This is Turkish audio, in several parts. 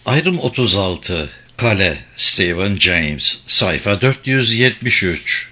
Ayrım 36. Kale, Stephen James, sayfa 473.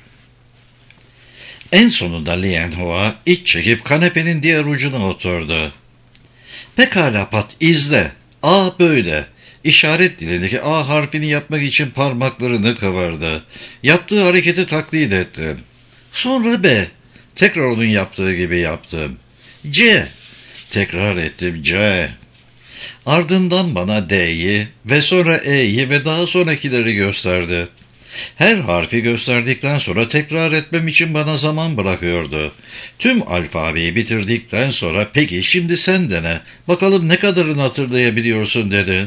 En sonunda Lianhua iç çekip kanepenin diğer ucuna oturdu. Pekala Pat, izle. A böyle. İşaret dilindeki A harfini yapmak için parmaklarını kıvırdı. Yaptığı hareketi taklit ettim. Sonra B. Tekrar onun yaptığı gibi yaptım. C. Tekrar ettim C. Ardından bana D'yi ve sonra E'yi ve daha sonrakileri gösterdi. Her harfi gösterdikten sonra tekrar etmem için bana zaman bırakıyordu. Tüm alfabeyi bitirdikten sonra peki şimdi sen dene, bakalım ne kadarını hatırlayabiliyorsun dedi.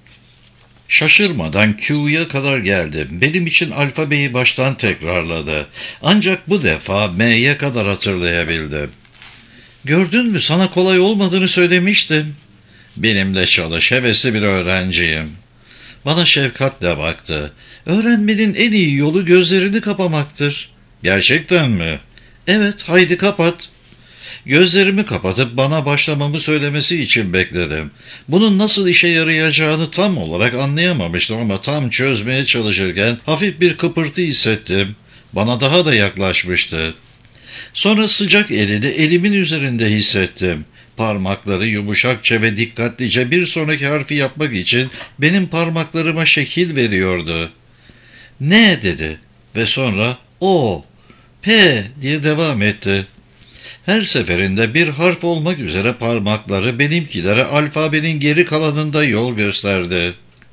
Şaşırmadan Q'ya kadar geldim. Benim için alfabeyi baştan tekrarladı. Ancak bu defa M'ye kadar hatırlayabildim. Gördün mü, sana kolay olmadığını söylemiştim. Benimle çalış, hevesli bir öğrenciyim. Bana şefkatle baktı. Öğrenmenin en iyi yolu gözlerini kapamaktır. Gerçekten mi? Evet, haydi kapat. Gözlerimi kapatıp bana başlamamı söylemesi için bekledim. Bunun nasıl işe yarayacağını tam olarak anlayamamıştım ama tam çözmeye çalışırken hafif bir kıpırtı hissettim. Bana daha da yaklaşmıştı. Sonra sıcak elini elimin üzerinde hissettim. Parmakları yumuşakça ve dikkatlice bir sonraki harfi yapmak için benim parmaklarıma şekil veriyordu. Ne dedi ve sonra O, P diye devam etti. Her seferinde bir harf olmak üzere parmakları benimkilere alfabenin geri kalanında yol gösterdi.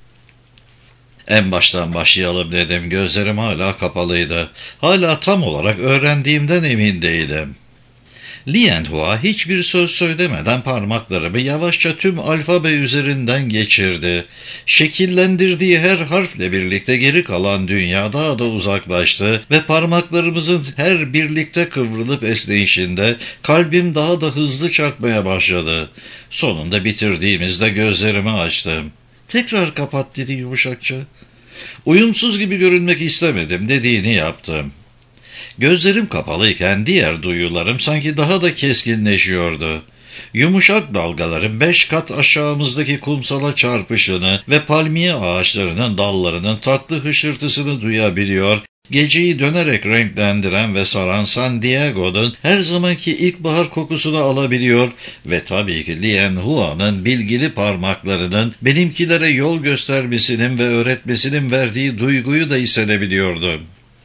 En baştan başlayalım dedim. Gözlerim hala kapalıydı. Hala tam olarak öğrendiğimden emin değilim. Lianhua hiçbir söz söylemeden parmaklarımı yavaşça tüm alfabe üzerinden geçirdi. Şekillendirdiği her harfle birlikte geri kalan dünya daha da uzaklaştı ve parmaklarımızın her birlikte kıvrılıp esneyişinde kalbim daha da hızlı çarpmaya başladı. Sonunda bitirdiğimizde gözlerimi açtım. Tekrar kapat dedi yumuşakça. Uyumsuz gibi görünmek istemedim, dediğini yaptım. Gözlerim kapalıyken diğer duyularım sanki daha da keskinleşiyordu. Yumuşak dalgaların 5 kat aşağımızdaki kumsala çarpışını ve palmiye ağaçlarının dallarının tatlı hışırtısını duyabiliyor, geceyi dönerek renklendiren ve saran San Diego'nun her zamanki ilkbahar kokusunu alabiliyor ve tabii ki Lianhua'nın bilgili parmaklarının benimkilere yol göstermesinin ve öğretmesinin verdiği duyguyu da hissedebiliyordum.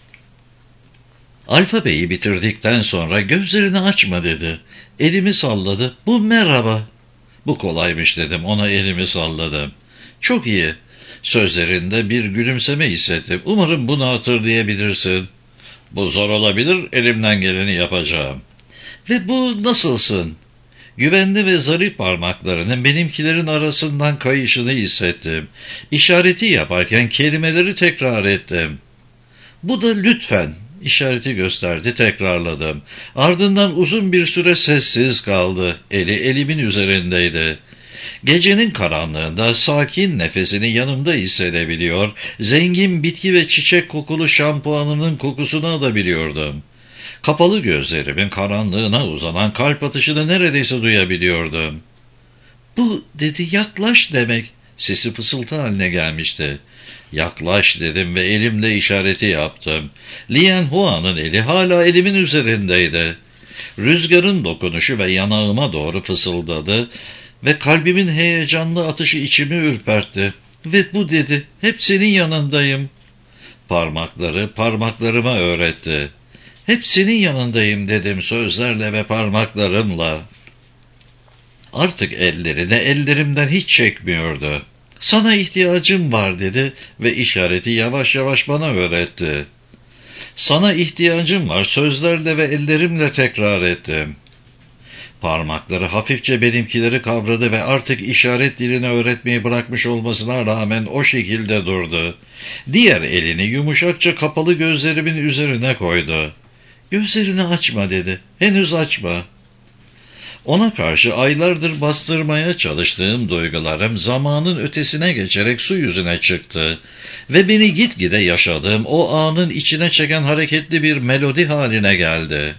Alfabeyi bitirdikten sonra gözlerini açma dedi. Elimi salladı. Bu merhaba. Bu kolaymış dedim. Ona elimi salladım. Çok iyi. Sözlerinde bir gülümseme hissettim. Umarım bunu hatırlayabilirsin. Bu zor olabilir. Elimden geleni yapacağım. Ve bu nasılsın? Güvenli ve zarif parmaklarının benimkilerin arasından kayışını hissettim. İşareti yaparken kelimeleri tekrar ettim. Bu da lütfen. İşareti gösterdi, tekrarladım. Ardından uzun bir süre sessiz kaldı. Eli elimin üzerindeydi. Gecenin karanlığında sakin nefesini yanımda hissedebiliyor, zengin bitki ve çiçek kokulu şampuanının kokusunu alabiliyordum. Kapalı gözlerimin karanlığına uzanan kalp atışını neredeyse duyabiliyordum. Bu dedi, yaklaş demek. Sesi fısıltı haline gelmişti. Yaklaş dedim ve elimle işareti yaptım. Lianhua'nın eli hala elimin üzerindeydi. Rüzgarın dokunuşu ve yanağıma doğru fısıldadı ve kalbimin heyecanlı atışı içimi ürpertti. Ve bu dedi, hep senin yanındayım. Parmaklarıma öğretti. Hep senin yanındayım dedim sözlerle ve parmaklarımla. Artık ellerini ellerimden hiç çekmiyordu. Sana ihtiyacım var dedi ve işareti yavaş yavaş bana öğretti. Sana ihtiyacım var sözlerle ve ellerimle tekrar ettim. Parmakları hafifçe benimkileri kavradı ve artık işaret dilini öğretmeyi bırakmış olmasına rağmen o şekilde durdu. Diğer elini yumuşakça kapalı gözlerimin üzerine koydu. Gözlerini açma dedi. Henüz açma. Ona karşı aylardır bastırmaya çalıştığım duygularım zamanın ötesine geçerek su yüzüne çıktı ve beni gitgide yaşadığım o anın içine çeken hareketli bir melodi haline geldi.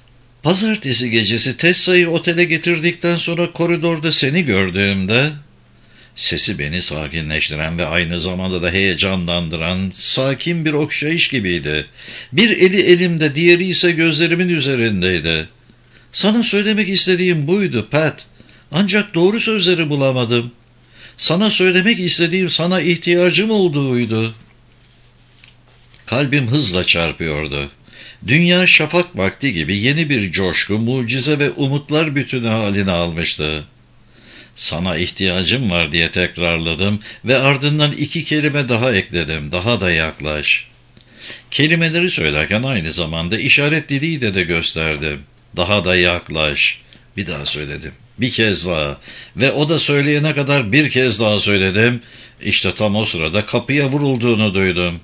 Pazartesi gecesi Tessa'yı otele getirdikten sonra koridorda seni gördüğümde Sesi beni sakinleştiren ve aynı zamanda da heyecanlandıran sakin bir okşayış gibiydi. Bir eli elimde, diğeri ise gözlerimin üzerindeydi. Sana söylemek istediğim buydu Pat. Ancak doğru sözleri bulamadım. Sana söylemek istediğim sana ihtiyacım olduğuydu. Kalbim hızla çarpıyordu. Dünya şafak vakti gibi yeni bir coşku, mucize ve umutlar bütünü halini almıştı. Sana ihtiyacım var diye tekrarladım ve ardından 2 kelime daha ekledim. Daha da yaklaş. Kelimeleri söylerken aynı zamanda işaret diliyle de gösterdim. Daha da yaklaş. Bir daha söyledim. Bir kez daha. Ve o da söyleyene kadar bir kez daha söyledim. İşte tam o sırada kapıya vurulduğunu duydum.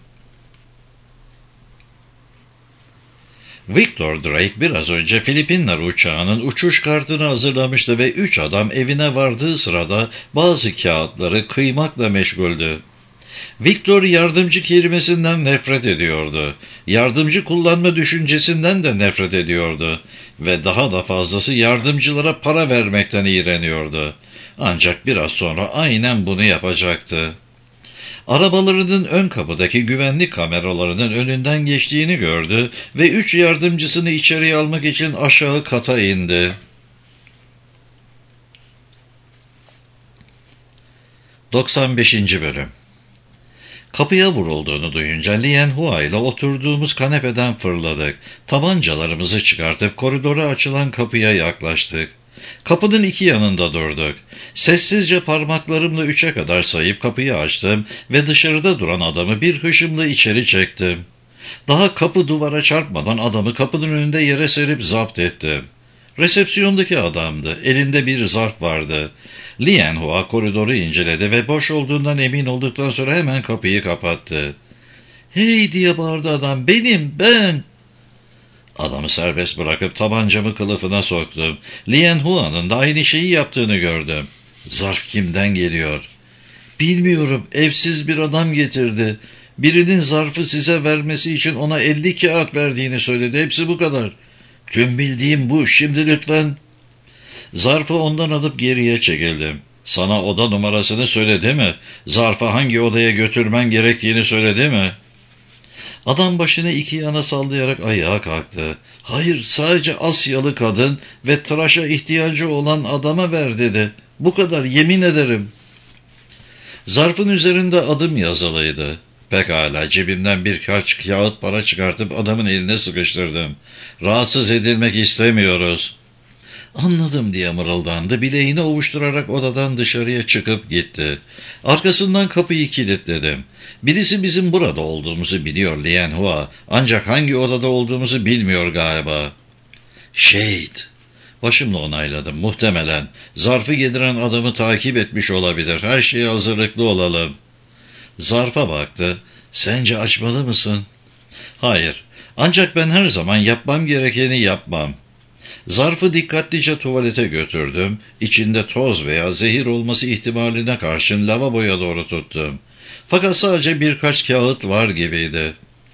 Victor Drake biraz önce Filipinler uçağının uçuş kartını hazırlamıştı ve 3 adam evine vardığı sırada bazı kağıtları kıymakla meşguldü. Victor yardımcı kelimesinden nefret ediyordu. Yardımcı kullanma düşüncesinden de nefret ediyordu. Ve daha da fazlası yardımcılara para vermekten iğreniyordu. Ancak biraz sonra aynen bunu yapacaktı. Arabalarının ön kapıdaki güvenlik kameralarının önünden geçtiğini gördü ve 3 yardımcısını içeriye almak için aşağı kata indi. 95. Bölüm. Kapıya vurulduğunu duyunca Lien Hua ile oturduğumuz kanepeden fırladık. Tabancalarımızı çıkartıp koridora açılan kapıya yaklaştık. Kapının 2 yanında durduk. Sessizce parmaklarımla 3'e kadar sayıp kapıyı açtım ve dışarıda duran adamı bir hışımla içeri çektim. Daha kapı duvara çarpmadan adamı kapının önünde yere serip zapt ettim. Resepsiyondaki adamdı. Elinde bir zarf vardı. Lien Hua koridoru inceledi ve boş olduğundan emin olduktan sonra hemen kapıyı kapattı. "Hey!" diye bağırdı adam. Ben! Adamı serbest bırakıp tabancamı kılıfına soktum. Lien Hua'nın da aynı şeyi yaptığını gördüm. "Zarf kimden geliyor?" "Bilmiyorum. Evsiz bir adam getirdi. Birinin zarfı size vermesi için ona 50 kağıt verdiğini söyledi. Hepsi bu kadar. Tüm bildiğim bu. Şimdi lütfen." Zarfı ondan alıp geriye çekildim. "Sana oda numarasını söyledi mi? Zarfı hangi odaya götürmen gerektiğini söyledi mi?" Adam başını 2 yana sallayarak ayağa kalktı. "Hayır, sadece Asyalı kadın ve tıraşa ihtiyacı olan adama ver" dedi. "Bu kadar, yemin ederim." Zarfın üzerinde adım yazılıydı. Pekala, cebimden birkaç kağıt para çıkartıp adamın eline sıkıştırdım. "Rahatsız edilmek istemiyoruz." "Anladım" diye mırıldandı. Bileğini ovuşturarak odadan dışarıya çıkıp gitti. Arkasından kapıyı kilitledim. "Birisi bizim burada olduğumuzu biliyor Lien Hua. Ancak hangi odada olduğumuzu bilmiyor galiba." "Şehit." Başımla onayladım. "Muhtemelen. Zarfı getiren adamı takip etmiş olabilir. Her şeye hazırlıklı olalım." Zarfa baktı. "Sence açmalı mısın?" "Hayır. Ancak ben her zaman yapmam gerekeni yapmam." Zarfı dikkatlice tuvalete götürdüm. İçinde toz veya zehir olması ihtimaline karşın lavaboya doğru tuttum. Fakat sadece birkaç kağıt var gibiydi.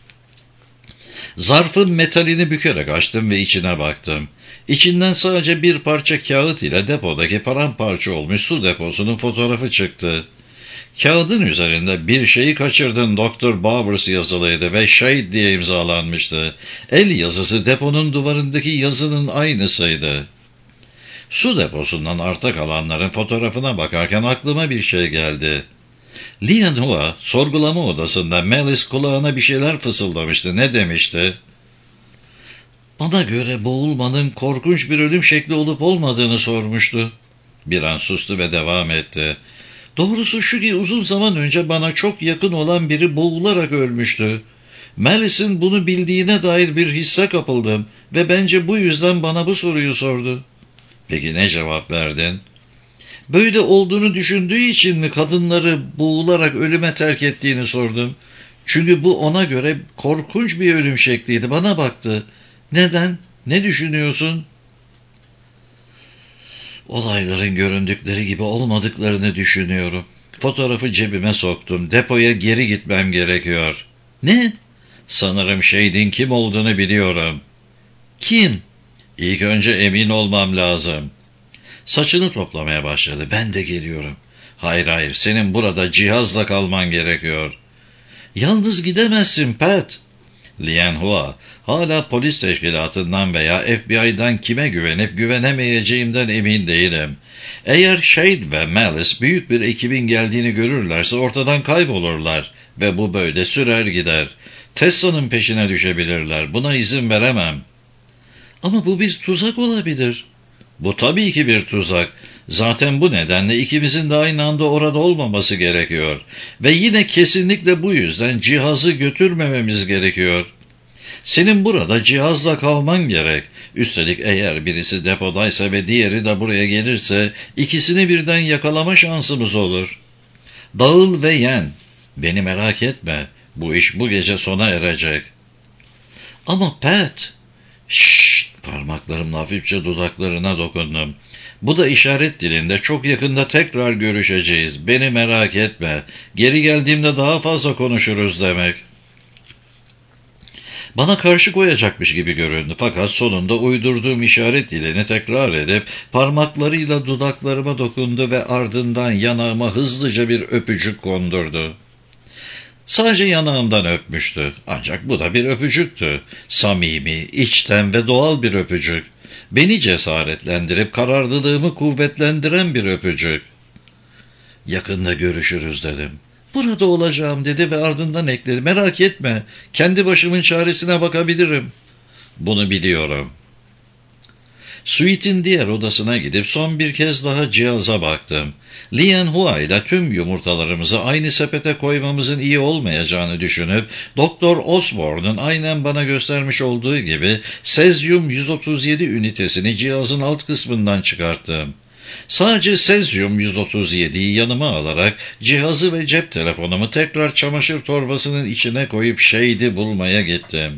Zarfın metalini bükerek açtım ve içine baktım. İçinden sadece bir parça kağıt ile depodaki paramparça olmuş su deposunun fotoğrafı çıktı. Kağıdın üzerinde "Bir şeyi kaçırdın Dr. Bowers" yazılıydı ve "Şahit" diye imzalanmıştı. El yazısı deponun duvarındaki yazının aynısıydı. Su deposundan arta kalanların fotoğrafına bakarken aklıma bir şey geldi. Lien Hua sorgulama odasında Melis kulağına bir şeyler fısıldamıştı. Ne demişti? "Bana göre boğulmanın korkunç bir ölüm şekli olup olmadığını sormuştu." Bir an sustu ve devam etti. "Doğrusu şu ki uzun zaman önce bana çok yakın olan biri boğularak ölmüştü. Melis'in bunu bildiğine dair bir hisse kapıldım ve bence bu yüzden bana bu soruyu sordu." "Peki ne cevap verdin?" "Böyle olduğunu düşündüğü için mi kadınları boğularak ölüme terk ettiğini sordum. Çünkü bu ona göre korkunç bir ölüm şekliydi." Bana baktı. "Neden? Ne düşünüyorsun?" "Olayların göründükleri gibi olmadıklarını düşünüyorum." Fotoğrafı cebime soktum. "Depoya geri gitmem gerekiyor." "Ne?" "Sanırım Şehit'in kim olduğunu biliyorum." "Kim?" "İlk önce emin olmam lazım." Saçını toplamaya başladı. "Ben de geliyorum." Hayır hayır, senin burada cihazla kalman gerekiyor. Yalnız gidemezsin Pat. Lian Hua, hala polis teşkilatından veya FBI'dan kime güvenip güvenemeyeceğimden emin değilim. Eğer Shade ve Malice büyük bir ekibin geldiğini görürlerse ortadan kaybolurlar ve bu böyle sürer gider. Tessa'nın peşine düşebilirler. Buna izin veremem. Ama bu bir tuzak olabilir. Bu tabii ki bir tuzak. Zaten bu nedenle ikimizin de aynı anda orada olmaması gerekiyor. Ve yine kesinlikle bu yüzden cihazı götürmememiz gerekiyor. Senin burada cihazla kalman gerek. Üstelik eğer birisi depodaysa ve diğeri de buraya gelirse ikisini birden yakalama şansımız olur. Dağıl ve yen. Beni merak etme. Bu iş bu gece sona erecek. Ama Pat... Şşşt! Parmaklarımla hafifçe dudaklarına dokundum. Bu da işaret dilinde çok yakında tekrar görüşeceğiz. Beni merak etme. Geri geldiğimde daha fazla konuşuruz demek. Bana karşı koyacakmış gibi göründü fakat sonunda uydurduğum işaret dilini tekrar edip parmaklarıyla dudaklarıma dokundu ve ardından yanağıma hızlıca bir öpücük kondurdu. Sadece yanağımdan öpmüştü. Ancak bu da bir öpücüktü. Samimi, içten ve doğal bir öpücük. Beni cesaretlendirip kararlılığımı kuvvetlendiren bir öpücük. Yakında görüşürüz dedim. Burada olacağım dedi ve ardından ekledi. Merak etme, kendi başımın çaresine bakabilirim. Bunu biliyorum. Suite'in diğer odasına gidip son bir kez daha cihaza baktım. Lian Hua ile tüm yumurtalarımızı aynı sepete koymamızın iyi olmayacağını düşünüp Doktor Osborne'un aynen bana göstermiş olduğu gibi Sezyum 137 ünitesini cihazın alt kısmından çıkarttım. Sadece Sezyum 137'yi yanıma alarak cihazı ve cep telefonumu tekrar çamaşır torbasının içine koyup Shade'i bulmaya gittim.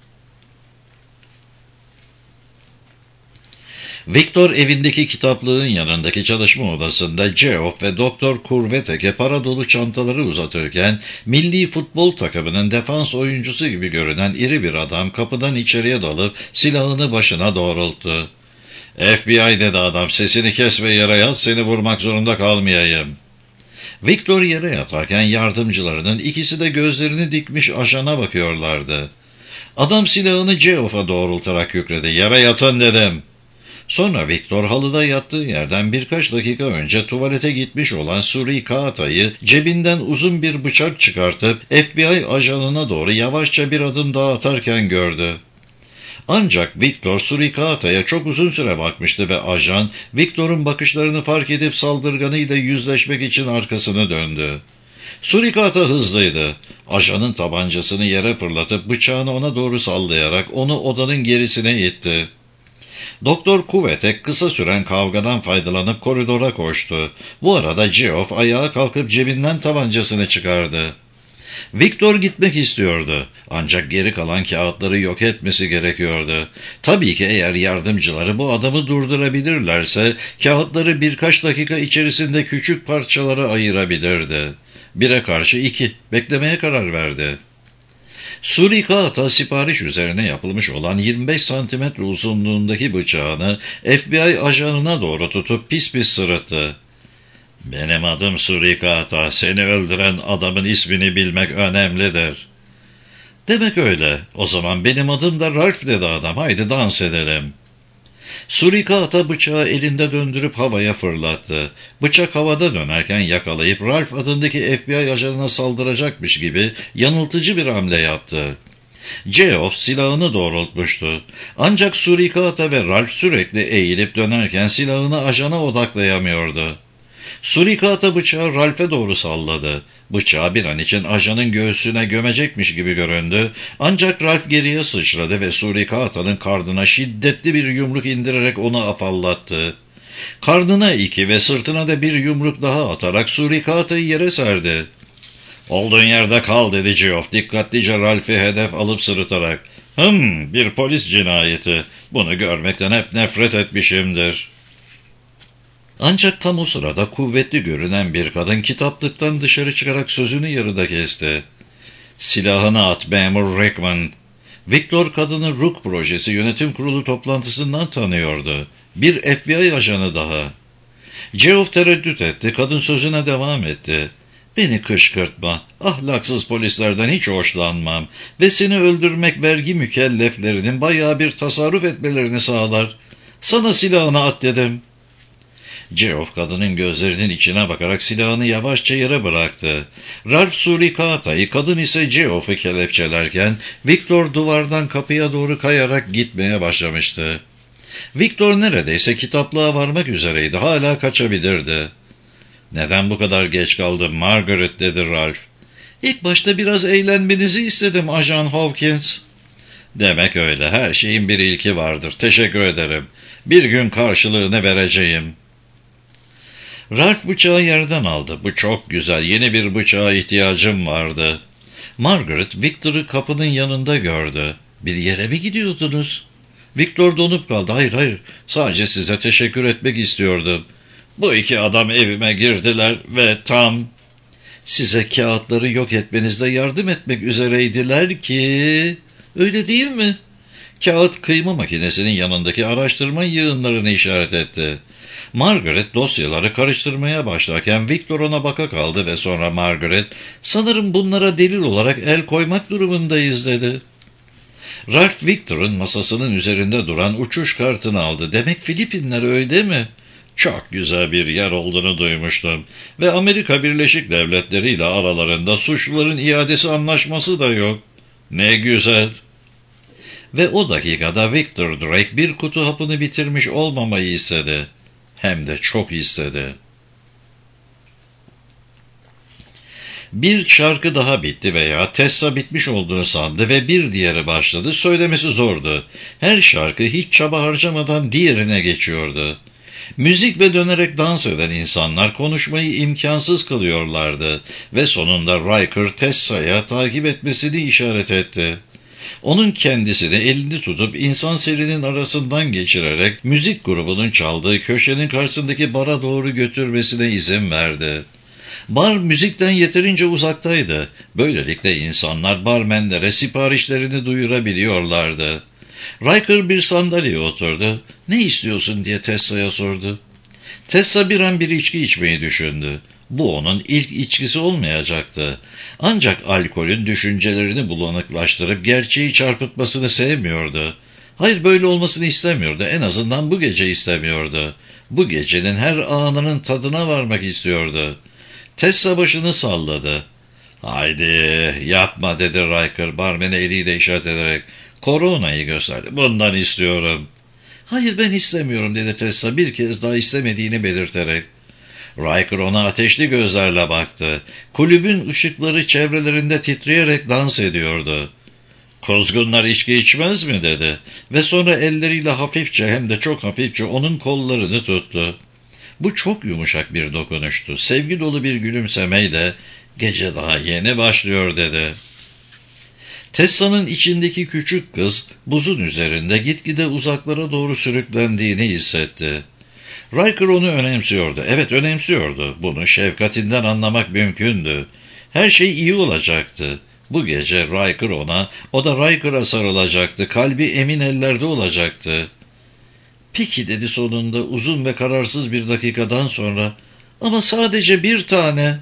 Victor evindeki kitaplığın yanındaki çalışma odasında Geoff ve Doktor Kurvetek'e para dolu çantaları uzatırken milli futbol takımının defans oyuncusu gibi görünen iri bir adam kapıdan içeriye dalıp silahını başına doğrulttu. FBI dedi adam, sesini kes ve yere yat, seni vurmak zorunda kalmayayım. Victor yere yatarken yardımcılarının ikisi de gözlerini dikmiş ajana bakıyorlardı. Adam silahını Geoff'a doğrultarak kükredi. Yere yatın dedim. Sonra Victor halıda yattığı yerden birkaç dakika önce tuvalete gitmiş olan Surikata'yı cebinden uzun bir bıçak çıkartıp FBI ajanına doğru yavaşça bir adım daha atarken gördü. Ancak Victor Surikata'ya çok uzun süre bakmıştı ve ajan Victor'un bakışlarını fark edip saldırganıyla yüzleşmek için arkasını döndü. Surikata hızlıydı. Ajanın tabancasını yere fırlatıp bıçağını ona doğru sallayarak onu odanın gerisine itti. Doktor Kurvetek kısa süren kavgadan faydalanıp koridora koştu. Bu arada Geoff ayağa kalkıp cebinden tabancasını çıkardı. Victor gitmek istiyordu. Ancak geri kalan kağıtları yok etmesi gerekiyordu. Tabii ki eğer yardımcıları bu adamı durdurabilirlerse kağıtları birkaç dakika içerisinde küçük parçalara ayırabilirdi. 1'e karşı 2. Beklemeye karar verdi. Surikata sipariş üzerine yapılmış olan 25 santimetre uzunluğundaki bıçağını FBI ajanına doğru tutup pis pis sırıttı. Benim adım Surikata, seni öldüren adamın ismini bilmek önemlidir. Demek öyle, o zaman benim adım da Ralph dedi adam, haydi dans edelim. Surikata bıçağı elinde döndürüp havaya fırlattı. Bıçak havada dönerken yakalayıp Ralph adındaki FBI ajanına saldıracakmış gibi yanıltıcı bir hamle yaptı. Geoff silahını doğrultmuştu. Ancak Surikata ve Ralph sürekli eğilip dönerken silahını ajana odaklayamıyordu. Surikata bıçağı Ralph'e doğru salladı. Bıçağı bir an için ajanın göğsüne gömecekmiş gibi göründü. Ancak Ralph geriye sıçradı ve Surikata'nın karnına şiddetli bir yumruk indirerek onu afallattı. Karnına 2 ve sırtına da bir yumruk daha atarak Surikata'yı yere serdi. Olduğun yerde kal dedi Geoff dikkatlice Ralph'i hedef alıp sırıtarak. Bir polis cinayeti. Bunu görmekten hep nefret etmişimdir. Ancak tam o sırada kuvvetli görünen bir kadın kitaplıktan dışarı çıkarak sözünü yarıda kesti. Silahını at memur Rickman. Victor kadını Rook projesi yönetim kurulu toplantısından tanıyordu. Bir FBI ajanı daha. Geoff tereddüt etti. Kadın sözüne devam etti. Beni kışkırtma. Ahlaksız polislerden hiç hoşlanmam. Ve seni öldürmek vergi mükelleflerinin bayağı bir tasarruf etmelerini sağlar. Sana silahını at dedim. Geoff kadının gözlerinin içine bakarak silahını yavaşça yere bıraktı. Ralph Surikata'yı, kadın ise Geoff'u kelepçelerken Victor duvardan kapıya doğru kayarak gitmeye başlamıştı. Victor neredeyse kitaplığa varmak üzereydi. Hala kaçabilirdi. "Neden bu kadar geç kaldın Margaret?" dedi Ralph. "İlk başta biraz eğlenmenizi istedim Ajan Hawkins." "Demek öyle. Her şeyin bir ilki vardır. Teşekkür ederim. Bir gün karşılığını vereceğim." Ralph bıçağı yerden aldı. "Bu çok güzel. Yeni bir bıçağa ihtiyacım vardı." Margaret, Victor'ı kapının yanında gördü. "Bir yere mi gidiyordunuz?" Victor donup kaldı. Hayır. Sadece size teşekkür etmek istiyordum." "Bu iki adam evime girdiler ve tam..." "Size kağıtları yok etmenizde yardım etmek üzereydiler ki..." "Öyle değil mi?" Kağıt kıyma makinesinin yanındaki araştırma yığınlarını işaret etti. Margaret dosyaları karıştırmaya başlarken Victor ona baka kaldı ve sonra Margaret, "Sanırım bunlara delil olarak el koymak durumundayız." dedi. Ralph Victor'un masasının üzerinde duran uçuş kartını aldı. "Demek Filipinler öyle mi?" "Çok güzel bir yer olduğunu duymuştum. Ve Amerika Birleşik Devletleri ile aralarında suçluların iadesi anlaşması da yok." "Ne güzel." Ve o dakikada Victor Drake bir kutu hapını bitirmiş olmamayı istedi. Hem de çok istedi. Bir şarkı daha bitti veya Tessa bitmiş olduğunu sandı ve bir diğeri başladı. Söylemesi zordu. Her şarkı hiç çaba harcamadan diğerine geçiyordu. Müzik ve dönerek dans eden insanlar konuşmayı imkansız kılıyorlardı ve sonunda Riker Tessa'ya takip etmesini işaret etti. Onun kendisini elini tutup insan serinin arasından geçirerek müzik grubunun çaldığı köşenin karşısındaki bara doğru götürmesine izin verdi. Bar müzikten yeterince uzaktaydı. Böylelikle insanlar barmenlere siparişlerini duyurabiliyorlardı. Riker bir sandalyeye oturdu. "Ne istiyorsun?" diye Tessa'ya sordu. Tessa bir an bir içki içmeyi düşündü. Bu onun ilk içkisi olmayacaktı. Ancak alkolün düşüncelerini bulanıklaştırıp gerçeği çarpıtmasını sevmiyordu. Hayır, böyle olmasını istemiyordu. En azından bu gece istemiyordu. Bu gecenin her anının tadına varmak istiyordu. Tessa başını salladı. "Haydi yapma," dedi Riker barmene eliyle işaret ederek. Koronayı gösterdi. "Bundan istiyorum." "Hayır, ben istemiyorum," dedi Tessa bir kez daha istemediğini belirterek. Riker ona ateşli gözlerle baktı. Kulübün ışıkları çevrelerinde titreyerek dans ediyordu. "Kuzgunlar içki içmez mi?" dedi. Ve sonra elleriyle hafifçe hem de çok hafifçe onun kollarını tuttu. Bu çok yumuşak bir dokunuştu. Sevgi dolu bir gülümsemeyle "Gece daha yeni başlıyor," dedi. Tessa'nın içindeki küçük kız buzun üzerinde gitgide uzaklara doğru sürüklendiğini hissetti. Riker onu önemsiyordu. Evet, önemsiyordu. Bunu şefkatinden anlamak mümkündü. Her şey iyi olacaktı. Bu gece Riker ona, o da Riker'a sarılacaktı. Kalbi emin ellerde olacaktı. "Peki," dedi sonunda uzun ve kararsız bir dakikadan sonra. "Ama sadece bir tane."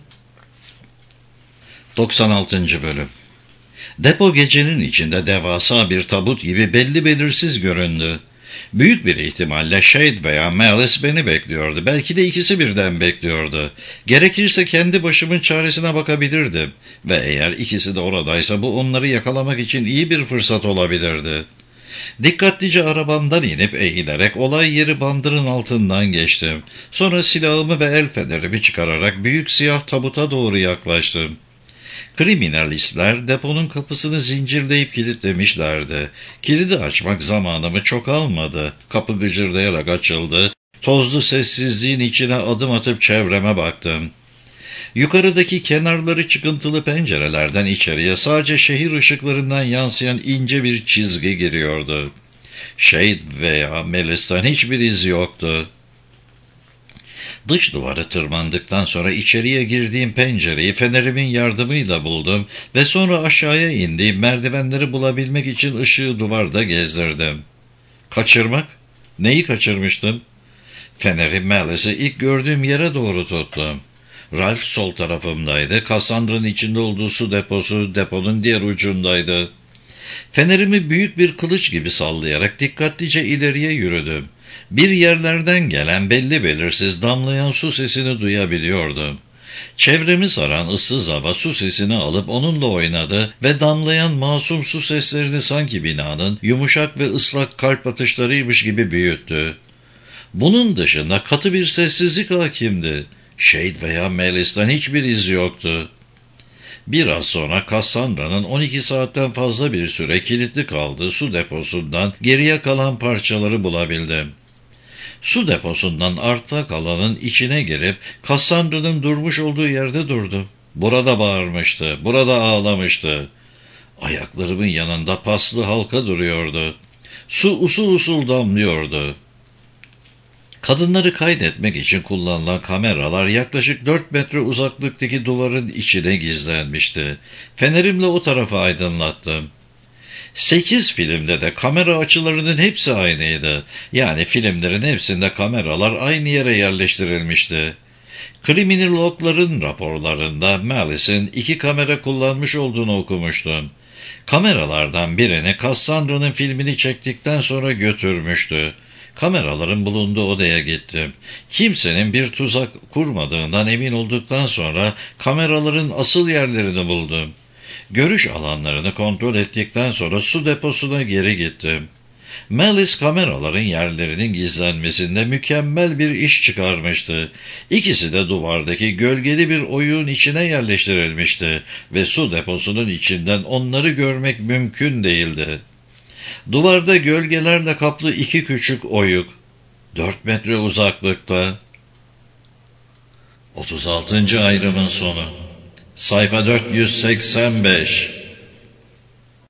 96. Bölüm. Depo gecenin içinde devasa bir tabut gibi belli belirsiz göründü. Büyük bir ihtimalle Shade veya Malice beni bekliyordu. Belki de ikisi birden bekliyordu. Gerekirse kendi başımın çaresine bakabilirdim. Ve eğer ikisi de oradaysa bu onları yakalamak için iyi bir fırsat olabilirdi. Dikkatlice arabamdan inip eğilerek olay yeri bandırın altından geçtim. Sonra silahımı ve el fenerimi çıkararak büyük siyah tabuta doğru yaklaştım. Kriminalistler deponun kapısını zincirleyip kilitlemişlerdi. Kilidi açmak zamanımı çok almadı. Kapı gıcırdayarak açıldı. Tozlu sessizliğin içine adım atıp çevreme baktım. Yukarıdaki kenarları çıkıntılı pencerelerden içeriye sadece şehir ışıklarından yansıyan ince bir çizgi giriyordu. Shade veya Melis'ten hiçbir iz yoktu. Dış duvarı tırmandıktan sonra içeriye girdiğim pencereyi fenerimin yardımıyla buldum ve sonra aşağıya indiğim merdivenleri bulabilmek için ışığı duvarda gezdirdim. Kaçırmak? Neyi kaçırmıştım? Feneri Malice'i ilk gördüğüm yere doğru tuttum. Ralph sol tarafımdaydı. Cassandra'nın içinde olduğu su deposu deponun diğer ucundaydı. Fenerimi büyük bir kılıç gibi sallayarak dikkatlice ileriye yürüdüm. Bir yerlerden gelen belli belirsiz damlayan su sesini duyabiliyordum. Çevremi saran ıssız hava su sesini alıp onunla oynadı ve damlayan masum su seslerini sanki binanın yumuşak ve ıslak kalp atışlarıymış gibi büyüttü. Bunun dışında katı bir sessizlik hakimdi. Shade veya Malice'den hiçbir iz yoktu. Biraz sonra Cassandra'nın 12 saatten fazla bir süre kilitli kaldığı su deposundan geriye kalan parçaları bulabildim. Su deposundan arta kalanın içine girip Cassandra'nın durmuş olduğu yerde durdum. Burada bağırmıştı, burada ağlamıştı. Ayaklarımın yanında paslı halka duruyordu. Su usul usul damlıyordu. Kadınları kaydetmek için kullanılan kameralar yaklaşık 4 metre uzaklıktaki duvarın içine gizlenmişti. Fenerimle o tarafa aydınlattım. 8 filmde de kamera açılarının hepsi aynıydı. Yani filmlerin hepsinde kameralar aynı yere yerleştirilmişti. Kriminologların raporlarında Malice'in 2 kamera kullanmış olduğunu okumuştum. Kameralardan birini Cassandra'nın filmini çektikten sonra götürmüştü. Kameraların bulunduğu odaya gittim. Kimsenin bir tuzak kurmadığından emin olduktan sonra kameraların asıl yerlerini buldum. Görüş alanlarını kontrol ettikten sonra su deposuna geri gittim. Malice kameraların yerlerinin gizlenmesinde mükemmel bir iş çıkarmıştı. İkisi de duvardaki gölgeli bir oyuğun içine yerleştirilmişti ve su deposunun içinden onları görmek mümkün değildi. Duvarda gölgelerle kaplı 2 küçük oyuk, 4 metre uzaklıkta. 36. ayrımın sonu. Sayfa 485.